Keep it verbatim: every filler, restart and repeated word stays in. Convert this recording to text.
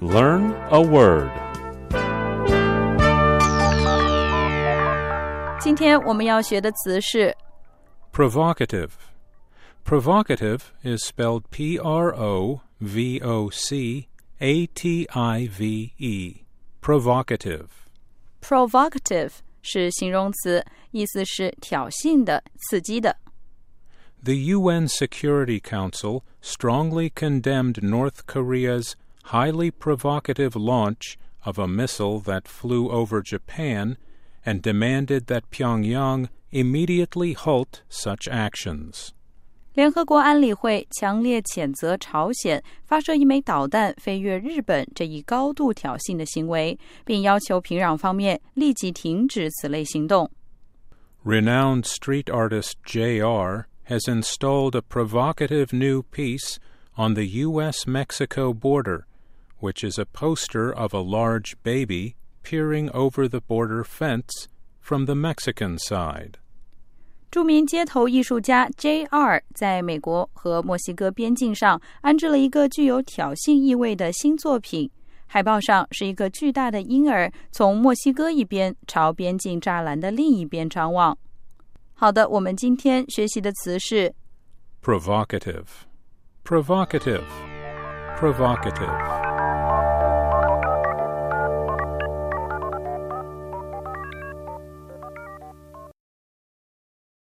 Learn a word. 今天我们要学的词是 Provocative. Provocative is spelled P R O V O C A T I V E. Provocative. provocative 是形容词，意思是挑衅的、刺激的。 The U N Security Council strongly condemned North Korea's highly provocative launch of a missile that flew over Japan and demanded that Pyongyang immediately halt such actions. 联合国安理会强烈谴责朝鲜发射一枚导弹飞越日本这一高度挑衅的行为，并要求平壤方面立即停止此类行动。 Renowned street artist J R has installed a provocative new piece on the U S Mexico border, which is a poster of a large baby peering over the border fence from the Mexican side. 著名街头艺术家 J R 在美国和墨西哥边境上安置了一个具有挑衅意味的新作品，海报上是一个巨大的婴儿从墨西哥一边朝边境栅栏的另一边张望。好的，我们今天学习的词是 Provocative. Provocative. Provocative.